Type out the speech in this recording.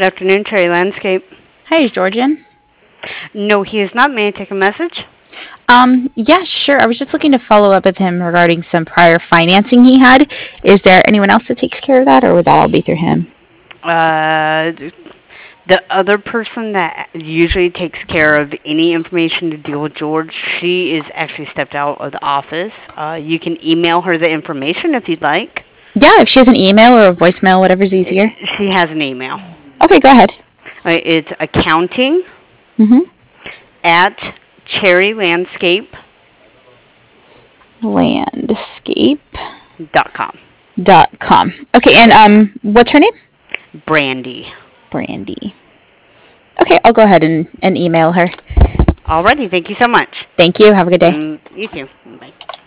Good afternoon, Cherry Landscape. Hi, is Georgian? No, he is not. May I take a message? Yeah, sure. I was just looking to follow up with him regarding some prior financing he had. Is there anyone else that takes care of that, or would that all be through him? Uh, the other person that usually takes care of any information to deal with George, she is actually stepped out of the office. You can email her the information if you'd like. Yeah, if she has an email or a voicemail, whatever's easier. She has an email. Okay, go ahead. It's accounting Mm-hmm. at cherrylandscape.com. Landscape.com. Okay, and what's her name? Brandy. Brandy. Okay, I'll go ahead and email her. Alrighty, thank you so much. Thank you. Have a good day. You too. Bye.